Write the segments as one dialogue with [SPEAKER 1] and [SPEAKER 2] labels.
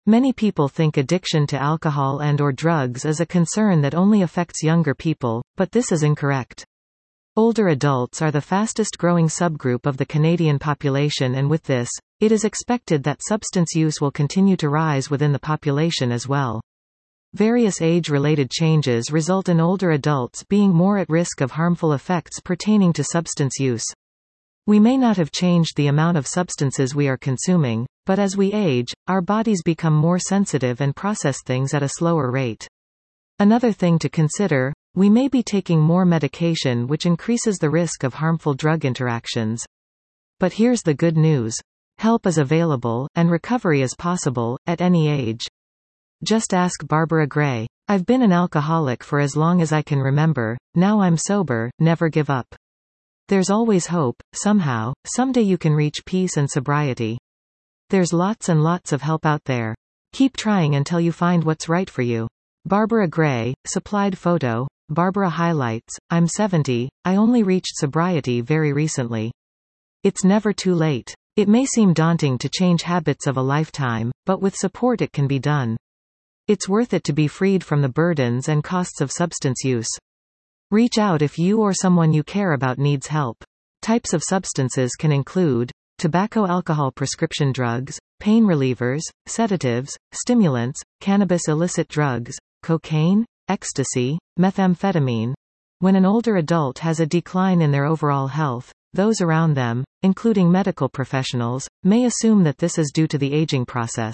[SPEAKER 1] Many people think addiction to alcohol and/or drugs is a concern that only affects younger people, but this is incorrect. Older adults are the fastest growing subgroup of the Canadian population, and with this, it is expected that substance use will continue to rise within the population as well. Various age-related changes result in older adults being more at risk of harmful effects pertaining to substance use. We may not have changed the amount of substances we are consuming, but as we age, our bodies become more sensitive and process things at a slower rate. Another thing to consider, we may be taking more medication, which increases the risk of harmful drug interactions. But here's the good news. Help is available, and recovery is possible, at any age. Just ask Barbara Gray. I've been an alcoholic for as long as I can remember, now I'm sober, never give up. There's always hope, somehow, someday you can reach peace and sobriety. There's lots and lots of help out there. Keep trying until you find what's right for you. Barbara Gray, supplied photo. Barbara highlights, I'm 70, I only reached sobriety very recently. It's never too late. It may seem daunting to change habits of a lifetime, but with support it can be done. It's worth it to be freed from the burdens and costs of substance use. Reach out if you or someone you care about needs help. Types of substances can include tobacco, alcohol, prescription drugs, pain relievers, sedatives, stimulants, cannabis, illicit drugs, cocaine, ecstasy, methamphetamine. When an older adult has a decline in their overall health, those around them, including medical professionals, may assume that this is due to the aging process.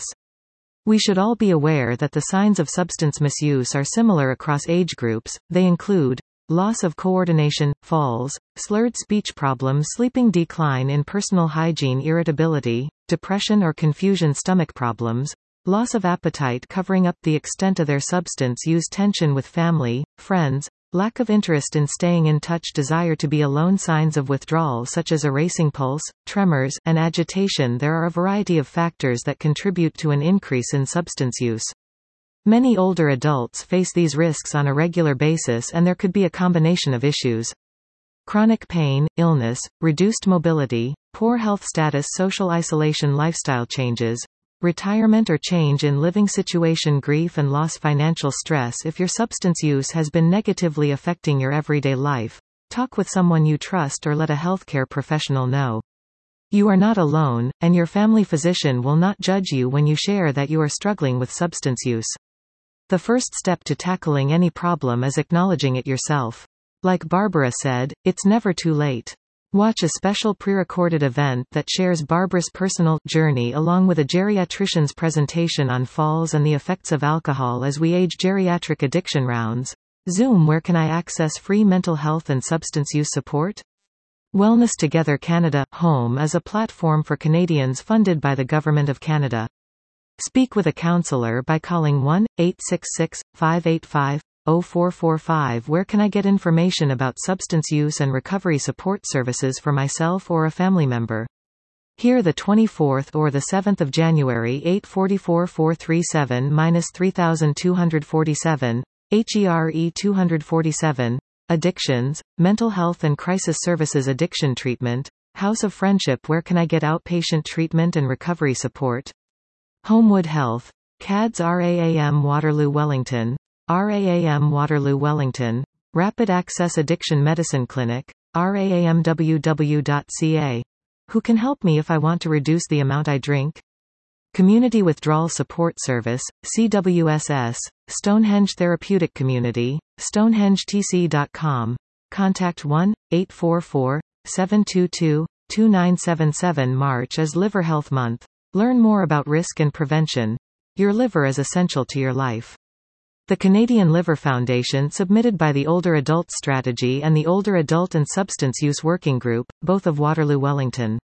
[SPEAKER 1] We should all be aware that the signs of substance misuse are similar across age groups. They include loss of coordination, falls, slurred speech problems, sleeping, decline in personal hygiene, irritability, depression or confusion, stomach problems, loss of appetite, covering up the extent of their substance use, tension with family, friends, lack of interest in staying in touch, desire to be alone, signs of withdrawal such as a racing pulse, tremors, and agitation. There are a variety of factors that contribute to an increase in substance use. Many older adults face these risks on a regular basis, and there could be a combination of issues. Chronic pain, illness, reduced mobility, poor health status, social isolation, lifestyle changes, retirement or change in living situation, grief and loss, financial stress. If your substance use has been negatively affecting your everyday life, talk with someone you trust or let a healthcare professional know. You are not alone, and your family physician will not judge you when you share that you are struggling with substance use. The first step to tackling any problem is acknowledging it yourself. Like Barbara said, it's never too late. Watch a special pre-recorded event that shares Barbara's personal journey along with a geriatrician's presentation on falls and the effects of alcohol as we age. Geriatric addiction rounds. Zoom. Where can I access free mental health and substance use support? Wellness Together Canada Home is a platform for Canadians funded by the Government of Canada. Speak with a counselor by calling 1-866-585-0445. Where can I get information about substance use and recovery support services for myself or a family member? Here the 24th or the 7th of January 844-437-3247, HERE 247, Addictions, Mental Health and Crisis Services, Addiction Treatment, House of Friendship. Where can I get outpatient treatment and recovery support? Homewood Health, CADS, RAM Waterloo Wellington, RAM Waterloo Wellington, Rapid Access Addiction Medicine Clinic, ramww.ca. Who can help me if I want to reduce the amount I drink? Community Withdrawal Support Service, CWSS, Stonehenge Therapeutic Community, stonehengetc.com. Contact 1-844-722-2977. March is Liver Health Month. Learn more about risk and prevention. Your liver is essential to your life. The Canadian Liver Foundation, submitted by the Older Adults Strategy and the Older Adult and Substance Use Working Group, both of Waterloo Wellington.